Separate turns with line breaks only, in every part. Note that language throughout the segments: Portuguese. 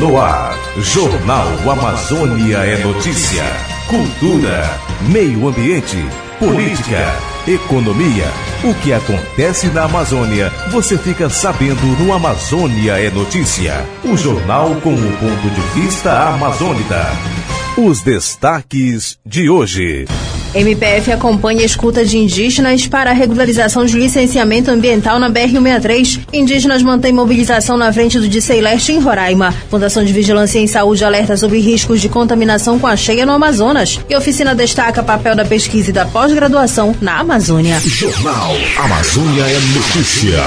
No ar, Jornal Amazônia é notícia, cultura, meio ambiente, política, economia. O que acontece na Amazônia, você fica sabendo no Amazônia é Notícia. O jornal com o ponto de vista amazônida. Os destaques de hoje.
MPF acompanha a escuta de indígenas para a regularização de licenciamento ambiental na BR-163. Indígenas mantêm mobilização na frente do Dicei Leste em Roraima. Fundação de Vigilância em Saúde alerta sobre riscos de contaminação com a cheia no Amazonas. E a oficina destaca papel da pesquisa e da pós-graduação na Amazônia.
Jornal Amazônia é notícia.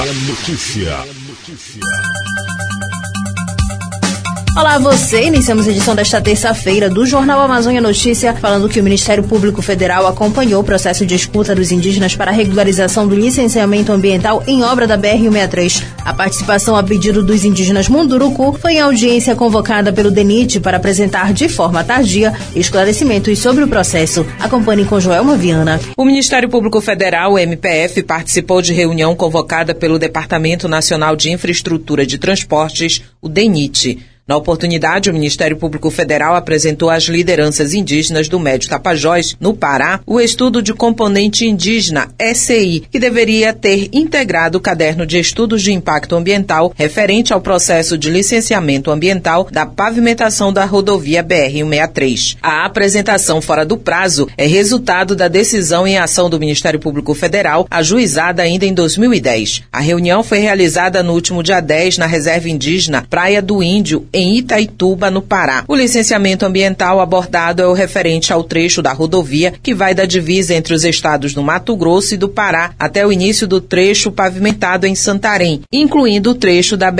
Olá você, iniciamos a edição desta terça-feira do Jornal Amazônia Notícia, falando que o Ministério Público Federal acompanhou o processo de escuta dos indígenas para a regularização do licenciamento ambiental em obra da BR-163. A participação a pedido dos indígenas Munduruku foi em audiência convocada pelo DENIT para apresentar de forma tardia esclarecimentos sobre o processo. Acompanhe com Joelma Viana.
O Ministério Público Federal, o MPF, participou de reunião convocada pelo Departamento Nacional de Infraestrutura de Transportes, o DENIT. Na oportunidade, o Ministério Público Federal apresentou às lideranças indígenas do Médio Tapajós, no Pará, o estudo de componente indígena, SCI, que deveria ter integrado o caderno de estudos de impacto ambiental referente ao processo de licenciamento ambiental da pavimentação da rodovia BR-163. A apresentação fora do prazo é resultado da decisão em ação do Ministério Público Federal, ajuizada ainda em 2010. A reunião foi realizada no último dia 10 na reserva indígena Praia do Índio, em Itaituba, no Pará. O licenciamento ambiental abordado é o referente ao trecho da rodovia que vai da divisa entre os estados do Mato Grosso e do Pará até o início do trecho pavimentado em Santarém, incluindo o trecho da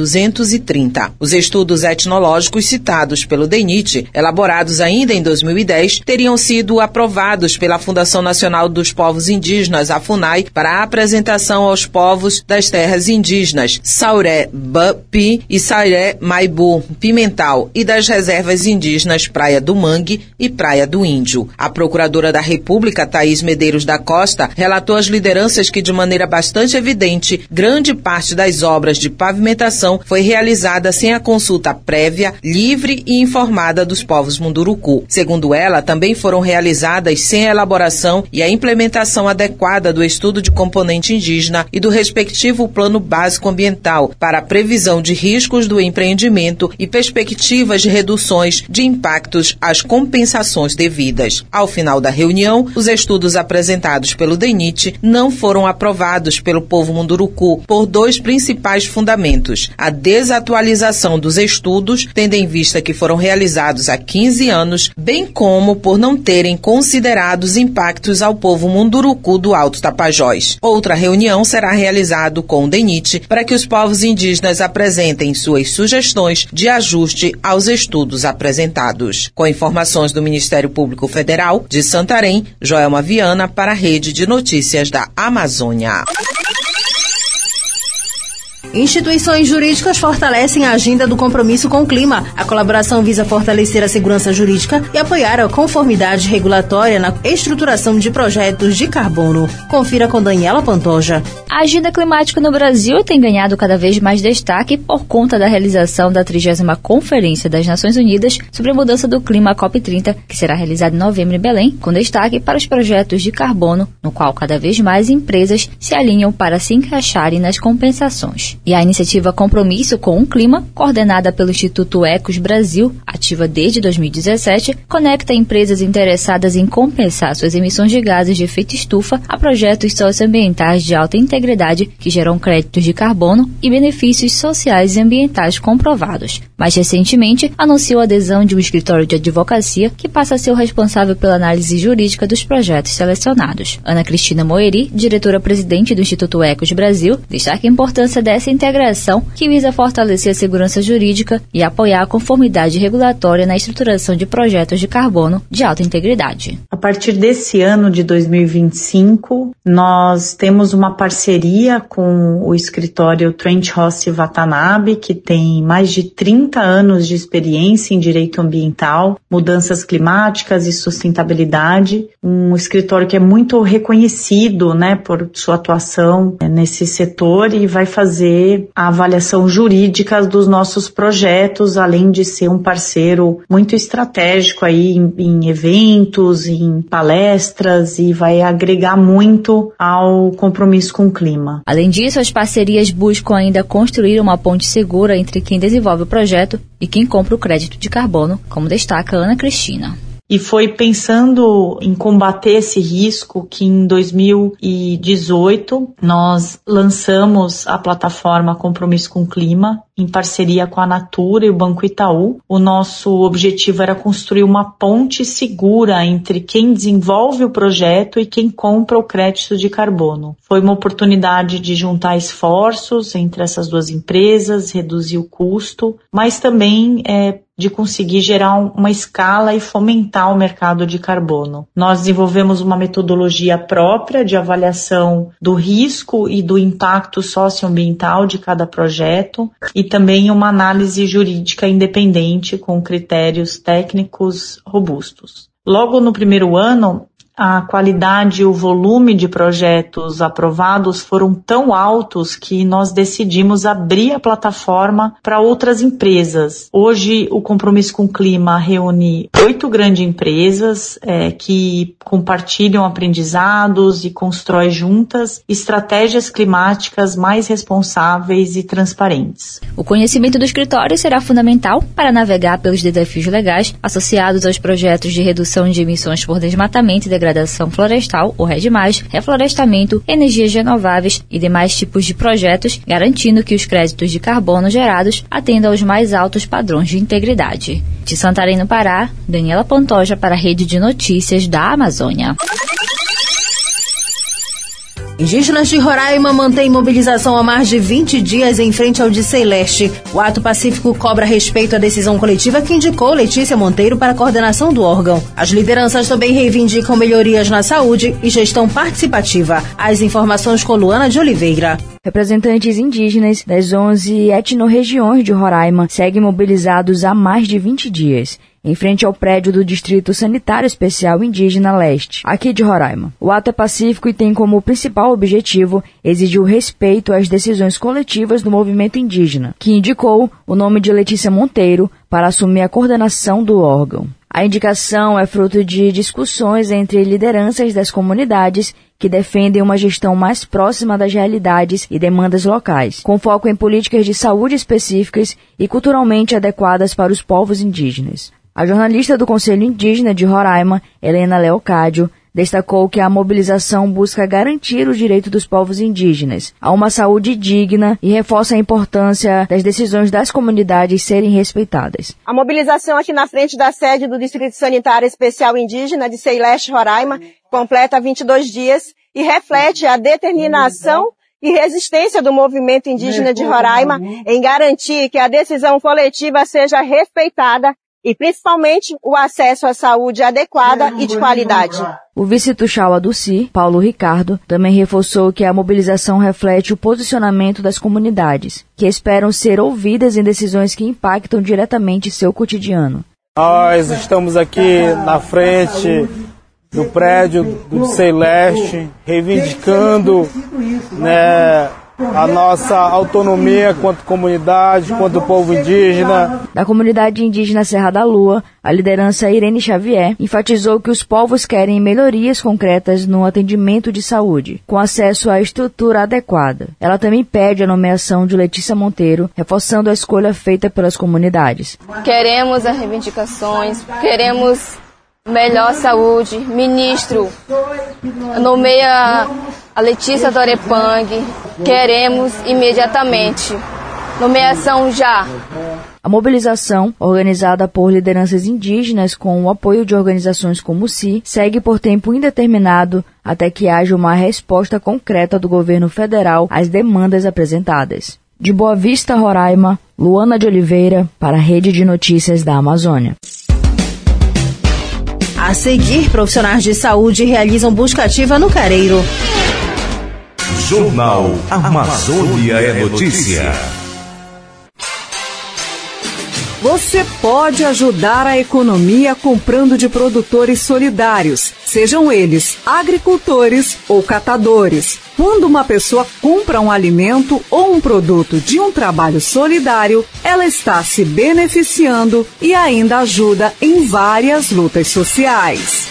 BR-230. Os estudos etnológicos citados pelo DENIT, elaborados ainda em 2010, teriam sido aprovados pela Fundação Nacional dos Povos Indígenas, a FUNAI, para a apresentação aos povos das terras indígenas Sauré Bapi e Sauré Maibu Pimental e das reservas indígenas Praia do Mangue e Praia do Índio. A Procuradora da República, Thaís Medeiros da Costa, relatou às lideranças que, de maneira bastante evidente, grande parte das obras de pavimentação foi realizada sem a consulta prévia, livre e informada dos povos Munduruku. Segundo ela, também foram realizadas sem a elaboração e a implementação adequada do estudo de componente indígena e do respectivo Plano Básico Ambiental para a previsão de riscos do empreendimento e perspectivas de reduções de impactos às compensações devidas. Ao final da reunião, os estudos apresentados pelo DENIT não foram aprovados pelo povo Munduruku por dois principais fundamentos: a desatualização dos estudos, tendo em vista que foram realizados há 15 anos, bem como por não terem considerado os impactos ao povo Munduruku do Alto Tapajós. Outra reunião será realizada com o DENIT para que os povos indígenas apresentem suas sugestões de ajuste aos estudos apresentados. Com informações do Ministério Público Federal de Santarém, Joelma Viana para a Rede de Notícias da Amazônia.
Instituições jurídicas fortalecem a agenda do compromisso com o clima. A colaboração visa fortalecer a segurança jurídica e apoiar a conformidade regulatória na estruturação de projetos de carbono. Confira com Daniela Pantoja.
A agenda climática no Brasil tem ganhado cada vez mais destaque por conta da realização da 30ª Conferência das Nações Unidas sobre a Mudança do Clima, COP30, que será realizada em novembro em Belém, com destaque para os projetos de carbono, no qual cada vez mais empresas se alinham para se encaixarem nas compensações. E a iniciativa Compromisso com o Clima, coordenada pelo Instituto Ecos Brasil, ativa desde 2017, conecta empresas interessadas em compensar suas emissões de gases de efeito estufa a projetos socioambientais de alta integridade que geram créditos de carbono e benefícios sociais e ambientais comprovados. Mais recentemente, anunciou a adesão de um escritório de advocacia que passa a ser o responsável pela análise jurídica dos projetos selecionados. Ana Cristina Moeri, diretora-presidente do Instituto Ecos Brasil, destaca a importância dessa integração que visa fortalecer a segurança jurídica e apoiar a conformidade regulatória na estruturação de projetos de carbono de alta integridade.
A partir desse ano de 2025, nós temos uma parceria com o escritório Trent Rossi Watanabe, que tem mais de 30 anos de experiência em direito ambiental, mudanças climáticas e sustentabilidade. Um escritório que é muito reconhecido, por sua atuação nesse setor e vai fazer fazer a avaliação jurídica dos nossos projetos, além de ser um parceiro muito estratégico aí em eventos, em palestras, e vai agregar muito ao compromisso com o clima.
Além disso, as parcerias buscam ainda construir uma ponte segura entre quem desenvolve o projeto e quem compra o crédito de carbono, como destaca Ana Cristina.
E foi pensando em combater esse risco que em 2018 nós lançamos a plataforma Compromisso com o Clima, em parceria com a Natura e o Banco Itaú. O nosso objetivo era construir uma ponte segura entre quem desenvolve o projeto e quem compra o crédito de carbono. Foi uma oportunidade de juntar esforços entre essas duas empresas, reduzir o custo, mas também de conseguir gerar uma escala e fomentar o mercado de carbono. Nós desenvolvemos uma metodologia própria de avaliação do risco e do impacto socioambiental de cada projeto e também uma análise jurídica independente com critérios técnicos robustos. Logo no primeiro ano, a qualidade e o volume de projetos aprovados foram tão altos que nós decidimos abrir a plataforma para outras empresas. Hoje, o Compromisso com o Clima reúne 8 grandes empresas que compartilham aprendizados e constroem juntas estratégias climáticas mais responsáveis e transparentes.
O conhecimento do escritório será fundamental para navegar pelos desafios legais associados aos projetos de redução de emissões por desmatamento e degradação florestal, o REDD+, reflorestamento, energias renováveis e demais tipos de projetos, garantindo que os créditos de carbono gerados atendam aos mais altos padrões de integridade. De Santarém, no Pará, Daniela Pantoja para a Rede de Notícias da Amazônia.
Indígenas de Roraima mantêm mobilização há mais de 20 dias em frente ao Dicei Leste. O ato pacífico cobra respeito à decisão coletiva que indicou Letícia Monteiro para a coordenação do órgão. As lideranças também reivindicam melhorias na saúde e gestão participativa. As informações com Luana de Oliveira.
Representantes indígenas das 11 etnorregiões de Roraima seguem mobilizados há mais de 20 dias, em frente ao prédio do Distrito Sanitário Especial Indígena Leste, aqui de Roraima. O ato é pacífico e tem como principal objetivo exigir o respeito às decisões coletivas do movimento indígena, que indicou o nome de Letícia Monteiro para assumir a coordenação do órgão. A indicação é fruto de discussões entre lideranças das comunidades que defendem uma gestão mais próxima das realidades e demandas locais, com foco em políticas de saúde específicas e culturalmente adequadas para os povos indígenas. A jornalista do Conselho Indígena de Roraima, Helena Leocádio, destacou que a mobilização busca garantir o direito dos povos indígenas a uma saúde digna e reforça a importância das decisões das comunidades serem respeitadas.
A mobilização aqui na frente da sede do Distrito Sanitário Especial Indígena de Dicei Leste, Roraima, completa 22 dias e reflete a determinação e resistência do movimento indígena de Roraima em garantir que a decisão coletiva seja respeitada e principalmente o acesso à saúde adequada e de qualidade.
O vice-tuxaua do CI, Paulo Ricardo, também reforçou que a mobilização reflete o posicionamento das comunidades, que esperam ser ouvidas em decisões que impactam diretamente seu cotidiano.
Nós estamos aqui na frente do prédio do Dicei Leste, reivindicando a nossa autonomia quanto comunidade, quanto povo indígena.
Da comunidade indígena Serra da Lua, a liderança Irene Xavier enfatizou que os povos querem melhorias concretas no atendimento de saúde, com acesso à estrutura adequada. Ela também pede a nomeação de Letícia Monteiro, reforçando a escolha feita pelas comunidades.
Queremos as reivindicações, queremos melhor saúde. Ministro, nomeia a Letícia Dorepang. Queremos imediatamente. Nomeação já.
A mobilização, organizada por lideranças indígenas com o apoio de organizações como o CI, segue por tempo indeterminado até que haja uma resposta concreta do governo federal às demandas apresentadas. De Boa Vista, Roraima, Luana de Oliveira, para a Rede de Notícias da Amazônia.
A seguir, profissionais de saúde realizam busca ativa no Careiro.
Jornal Amazônia é Notícia.
Você pode ajudar a economia comprando de produtores solidários, sejam eles agricultores ou catadores. Quando uma pessoa compra um alimento ou um produto de um trabalho solidário, ela está se beneficiando e ainda ajuda em várias lutas sociais.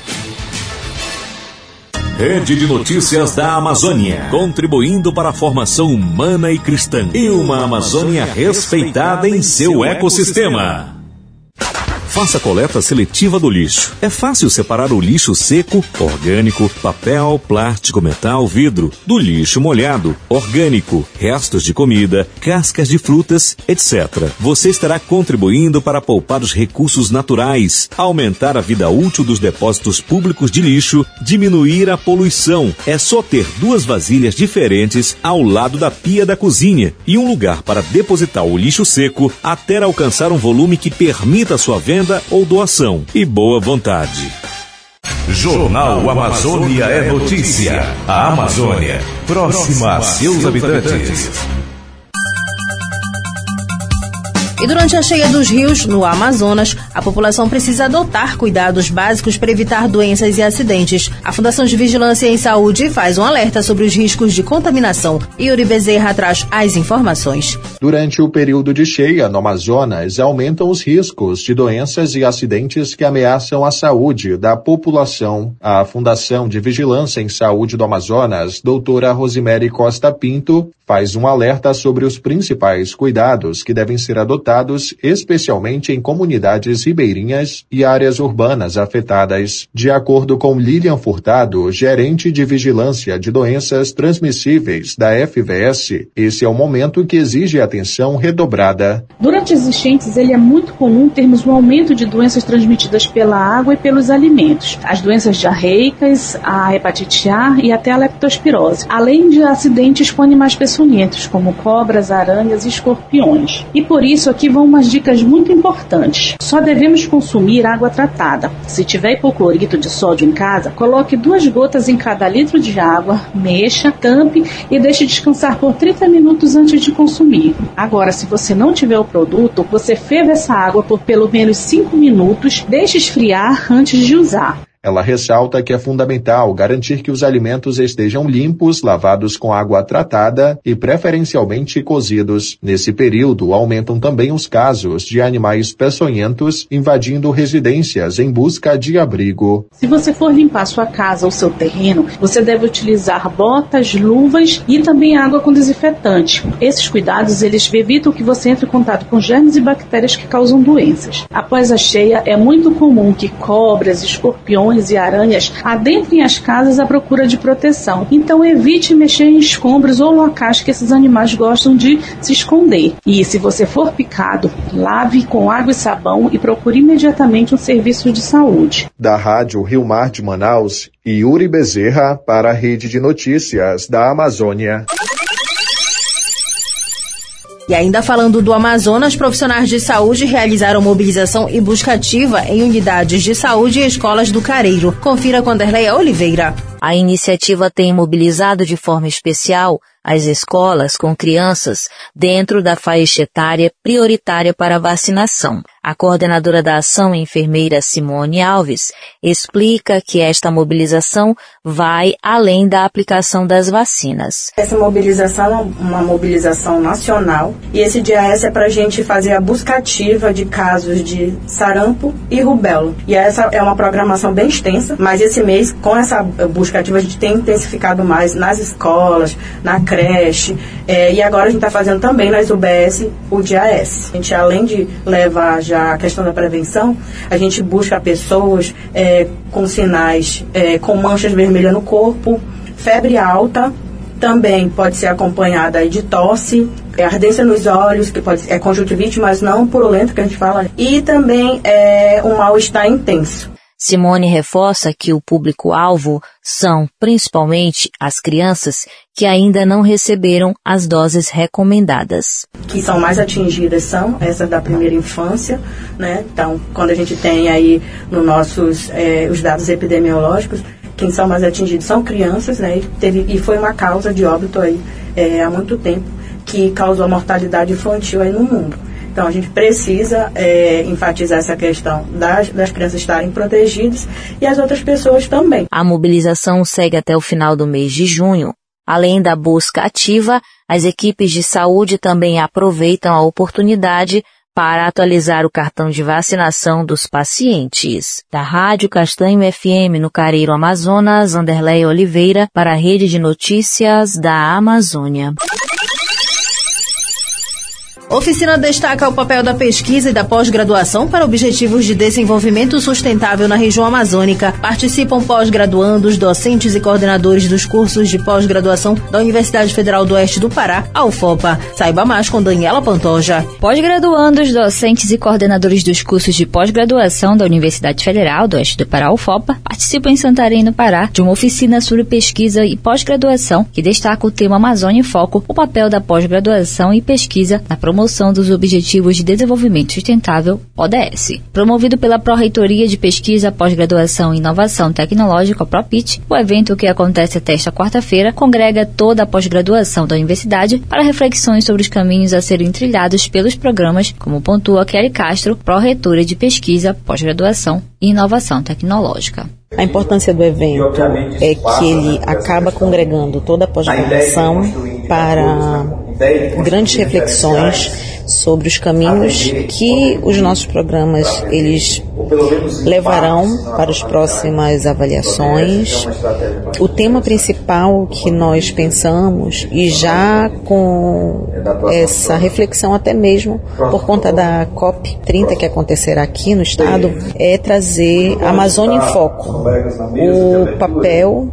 Rede de Notícias da Amazônia, contribuindo para a formação humana e cristã e uma Amazônia respeitada em seu ecossistema. Faça a coleta seletiva do lixo. É fácil separar o lixo seco, orgânico, papel, plástico, metal, vidro, do lixo molhado, orgânico, restos de comida, cascas de frutas, etc. Você estará contribuindo para poupar os recursos naturais, aumentar a vida útil dos depósitos públicos de lixo, diminuir a poluição. É só ter 2 vasilhas diferentes ao lado da pia da cozinha e um lugar para depositar o lixo seco até alcançar um volume que permita a sua venda ou doação e boa vontade. Jornal Amazônia é notícia. A Amazônia, próxima a seus habitantes.
E durante a cheia dos rios, no Amazonas, a população precisa adotar cuidados básicos para evitar doenças e acidentes. A Fundação de Vigilância em Saúde faz um alerta sobre os riscos de contaminação. Yuri Bezerra traz as informações.
Durante o período de cheia no Amazonas, aumentam os riscos de doenças e acidentes que ameaçam a saúde da população. A Fundação de Vigilância em Saúde do Amazonas, doutora Rosemary Costa Pinto, faz um alerta sobre os principais cuidados que devem ser adotados, especialmente em comunidades ribeirinhas e áreas urbanas afetadas. De acordo com Lilian Furtado, gerente de Vigilância de Doenças Transmissíveis da FVS, esse é um momento que exige atenção redobrada.
Durante as enchentes, ele é muito comum termos um aumento de doenças transmitidas pela água e pelos alimentos. As doenças diarreicas, a hepatite A e até a leptospirose, além de acidentes com animais peçonhentos, como cobras, aranhas e escorpiões. E por isso aqui vão umas dicas muito importantes. Só devemos consumir água tratada. Se tiver hipoclorito de sódio em casa, coloque 2 gotas em cada litro de água, mexa, tampe e deixe descansar por 30 minutos antes de consumir. Agora, se você não tiver o produto, você ferva essa água por pelo menos 5 minutos, deixe esfriar antes de usar.
Ela ressalta que é fundamental garantir que os alimentos estejam limpos, lavados com água tratada e preferencialmente cozidos. Nesse período, aumentam também os casos de animais peçonhentos invadindo residências em busca de abrigo.
Se você for limpar sua casa ou seu terreno, você deve utilizar botas, luvas e também água com desinfetante. Esses cuidados, eles evitam que você entre em contato com germes e bactérias que causam doenças. Após a cheia, é muito comum que cobras, escorpiões e aranhas adentrem as casas à procura de proteção. Então evite mexer em escombros ou locais que esses animais gostam de se esconder. E se você for picado, lave com água e sabão e procure imediatamente um serviço de saúde.
Da Rádio Rio Mar de Manaus, Yuri Bezerra para a Rede de Notícias da Amazônia.
E ainda falando do Amazonas, profissionais de saúde realizaram mobilização e busca ativa em unidades de saúde e escolas do Careiro. Confira com Anderleia Oliveira.
A iniciativa tem mobilizado de forma especial as escolas com crianças dentro da faixa etária prioritária para vacinação. A coordenadora da ação, enfermeira Simone Alves, explica que esta mobilização vai além da aplicação das vacinas.
Essa mobilização é uma mobilização nacional e esse dia S é para a gente fazer a busca ativa de casos de sarampo e rubéola. E essa é uma programação bem extensa, mas esse mês, com essa busca ativa, a gente tem intensificado mais nas escolas, na creche, e agora a gente está fazendo também nas UBS o dia S. A gente, além de levar já a questão da prevenção, a gente busca pessoas com sinais, com manchas vermelhas no corpo, febre alta, também pode ser acompanhada aí de tosse, ardência nos olhos, que pode ser conjuntivite, mas não purulento, que a gente fala, e também um mal-estar intenso.
Simone reforça que o público-alvo são, principalmente, as crianças que ainda não receberam as doses recomendadas.
Que são mais atingidas são essas da primeira infância, né? Então, quando a gente tem aí nos nossos os dados epidemiológicos, quem são mais atingidos são crianças, né? E foi uma causa de óbito aí há muito tempo que causou a mortalidade infantil aí no mundo. Então a gente precisa enfatizar essa questão das crianças estarem protegidas e as outras pessoas também.
A mobilização segue até o final do mês de junho. Além da busca ativa, as equipes de saúde também aproveitam a oportunidade para atualizar o cartão de vacinação dos pacientes. Da Rádio Castanho FM no Careiro, Amazonas, Anderleia Oliveira, para a Rede de Notícias da Amazônia.
Oficina destaca o papel da pesquisa e da pós-graduação para objetivos de desenvolvimento sustentável na região amazônica. Participam pós-graduandos, docentes e coordenadores dos cursos de pós-graduação da Universidade Federal do Oeste do Pará, a UFOPA. Saiba mais com Daniela Pantoja.
Pós-graduandos, docentes e coordenadores dos cursos de pós-graduação da Universidade Federal do Oeste do Pará, UFOPA, participam em Santarém, no Pará, de uma oficina sobre pesquisa e pós-graduação que destaca o tema Amazônia em Foco, o papel da pós-graduação e pesquisa na promoção dos Objetivos de Desenvolvimento Sustentável, ODS. Promovido pela Pró-Reitoria de Pesquisa, Pós-Graduação e Inovação Tecnológica, PROPIT, o evento, que acontece até esta quarta-feira, congrega toda a pós-graduação da universidade para reflexões sobre os caminhos a serem trilhados pelos programas, como pontua Kelly Castro, Pró-Reitora de Pesquisa, Pós-Graduação e Inovação Tecnológica.
A importância do evento é que ele acaba congregando toda a pós-graduação para grandes reflexões sobre os caminhos que os nossos programas eles levarão para as próximas avaliações. O tema principal que nós pensamos, e já com essa reflexão até mesmo por conta da COP30 que acontecerá aqui no estado, é trazer a Amazônia em Foco, o papel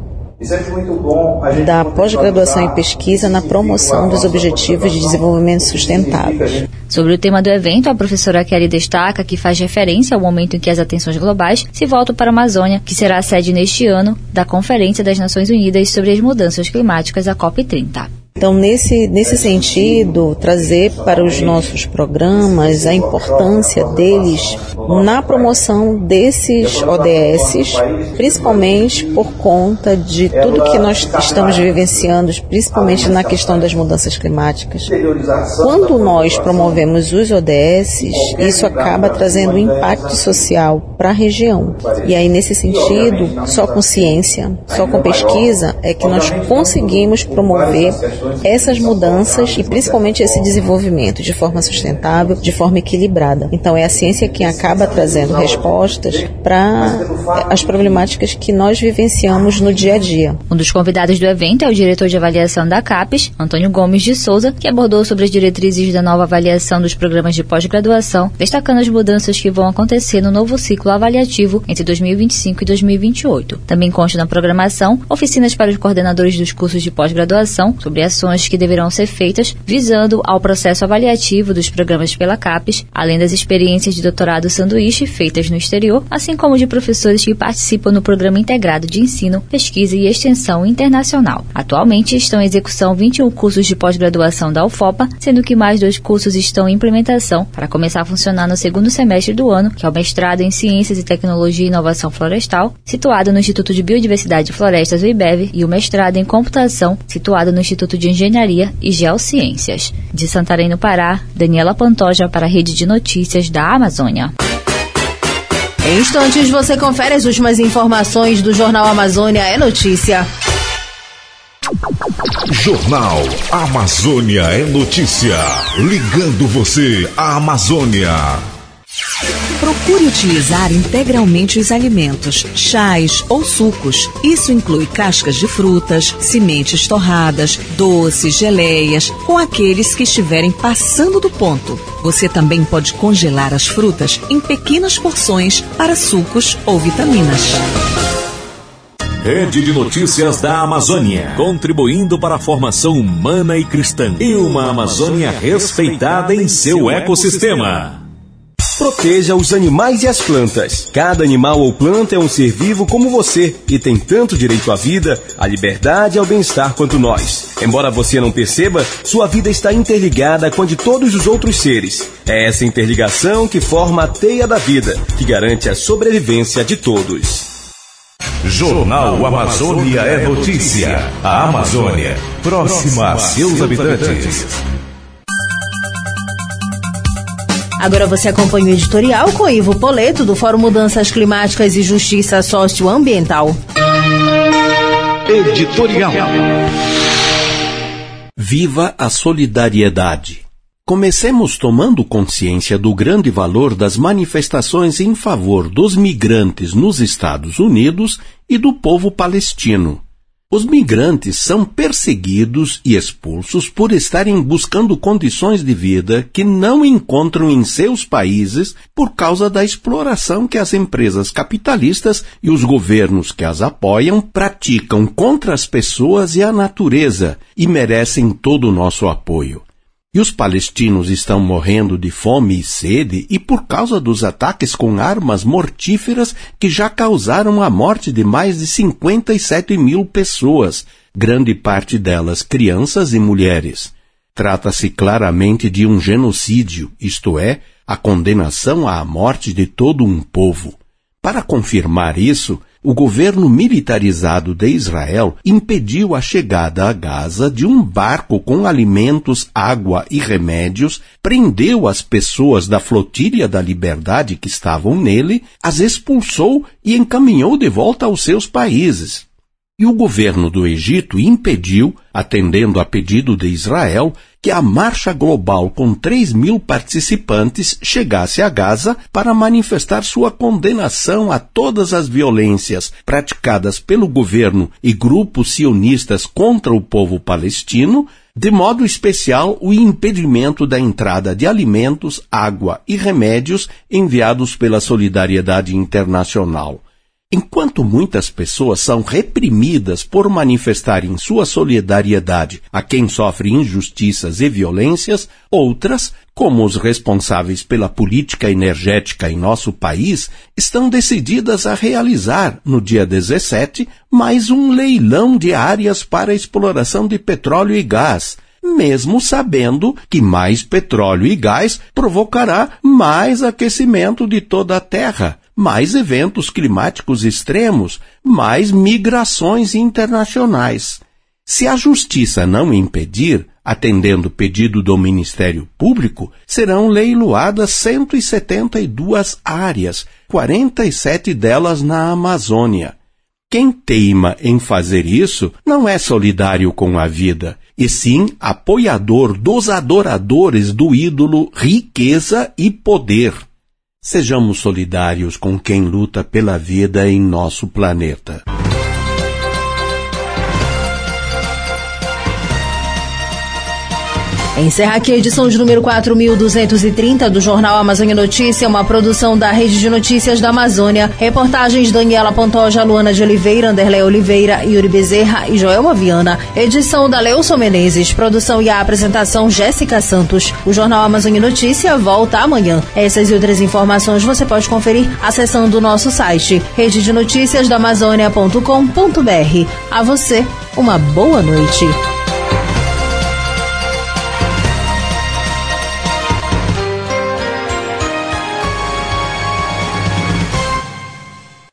da pós-graduação e pesquisa na promoção dos Objetivos de Desenvolvimento Sustentável.
Sobre o tema do evento, a professora Kelly destaca que faz referência ao momento em que as atenções globais se voltam para a Amazônia, que será a sede neste ano da Conferência das Nações Unidas sobre as Mudanças Climáticas, a COP30.
Então, nesse sentido, trazer para os nossos programas a importância deles na promoção desses ODS, principalmente por conta de tudo que nós estamos vivenciando, principalmente na questão das mudanças climáticas. Quando nós promovemos os ODS, isso acaba trazendo um impacto social para a região. E aí, nesse sentido, só com ciência, só com pesquisa, é que nós conseguimos promover essas mudanças e principalmente esse desenvolvimento de forma sustentável, de forma equilibrada. Então é a ciência quem acaba trazendo respostas para as problemáticas que nós vivenciamos no dia a dia.
Um dos convidados do evento é o diretor de avaliação da CAPES, Antônio Gomes de Souza, que abordou sobre as diretrizes da nova avaliação dos programas de pós-graduação, destacando as mudanças que vão acontecer no novo ciclo avaliativo entre 2025 e 2028. Também consta na programação oficinas para os coordenadores dos cursos de pós-graduação sobre ações que deverão ser feitas visando ao processo avaliativo dos programas pela CAPES, além das experiências de doutorado sanduíche feitas no exterior, assim como de professores que participam no Programa Integrado de Ensino, Pesquisa e Extensão Internacional. Atualmente estão em execução 21 cursos de pós-graduação da UFOPA, sendo que mais 2 cursos estão em implementação para começar a funcionar no segundo semestre do ano, que é o mestrado em Ciências e Tecnologia e Inovação Florestal, situado no Instituto de Biodiversidade e Florestas, o IBEV, e o mestrado em Computação, situado no Instituto de Engenharia e Geociências. De Santarém, no Pará, Daniela Pantoja para a Rede de Notícias da Amazônia.
Em instantes você confere as últimas informações do Jornal Amazônia é Notícia.
Jornal Amazônia é Notícia. Ligando você à Amazônia.
Procure utilizar integralmente os alimentos, chás ou sucos. Isso inclui cascas de frutas, sementes torradas, doces, geleias, com aqueles que estiverem passando do ponto. Você também pode congelar as frutas em pequenas porções para sucos ou vitaminas.
Rede de Notícias da Amazônia, contribuindo para a formação humana e cristã. E uma Amazônia respeitada em seu ecossistema.
Proteja os animais e as plantas. Cada animal ou planta é um ser vivo como você e tem tanto direito à vida, à liberdade e ao bem-estar quanto nós. Embora você não perceba, sua vida está interligada com a de todos os outros seres. É essa interligação que forma a teia da vida, que garante a sobrevivência de todos.
Jornal Amazônia é Notícia. A Amazônia, próxima a seus habitantes.
Agora você acompanha o editorial com Ivo Poleto, do Fórum Mudanças Climáticas e Justiça Socioambiental.
Editorial.
Viva a solidariedade! Comecemos tomando consciência do grande valor das manifestações em favor dos migrantes nos Estados Unidos e do povo palestino. Os migrantes são perseguidos e expulsos por estarem buscando condições de vida que não encontram em seus países por causa da exploração que as empresas capitalistas e os governos que as apoiam praticam contra as pessoas e a natureza e merecem todo o nosso apoio. E os palestinos estão morrendo de fome e sede e por causa dos ataques com armas mortíferas que já causaram a morte de mais de 57 mil pessoas, grande parte delas crianças e mulheres. Trata-se claramente de um genocídio, isto é, a condenação à morte de todo um povo. Para confirmar isso, o governo militarizado de Israel impediu a chegada a Gaza de um barco com alimentos, água e remédios, prendeu as pessoas da flotilha da liberdade que estavam nele, as expulsou e encaminhou de volta aos seus países. E o governo do Egito impediu, atendendo a pedido de Israel, que a marcha global com 3.000 participantes chegasse a Gaza para manifestar sua condenação a todas as violências praticadas pelo governo e grupos sionistas contra o povo palestino, de modo especial o impedimento da entrada de alimentos, água e remédios enviados pela Solidariedade Internacional. Enquanto muitas pessoas são reprimidas por manifestarem sua solidariedade a quem sofre injustiças e violências, outras, como os responsáveis pela política energética em nosso país, estão decididas a realizar, no dia 17, mais um leilão de áreas para exploração de petróleo e gás, mesmo sabendo que mais petróleo e gás provocará mais aquecimento de toda a Terra, mais eventos climáticos extremos, mais migrações internacionais. Se a justiça não impedir, atendendo o pedido do Ministério Público, serão leiloadas 172 áreas, 47 delas na Amazônia. Quem teima em fazer isso não é solidário com a vida, e sim apoiador dos adoradores do ídolo riqueza e poder. Sejamos solidários com quem luta pela vida em nosso planeta.
Encerra aqui a edição de número 4.230 do Jornal Amazônia Notícia, uma produção da Rede de Notícias da Amazônia. Reportagens Daniela Pantoja, Luana de Oliveira, Anderlei Oliveira, Yuri Bezerra e Joelma Viana. Edição da Leilson Menezes. Produção e a apresentação Jéssica Santos. O Jornal Amazônia Notícia volta amanhã. Essas e outras informações você pode conferir acessando o nosso site rededenoticiasdaamazônia.com.br. A você, uma boa noite.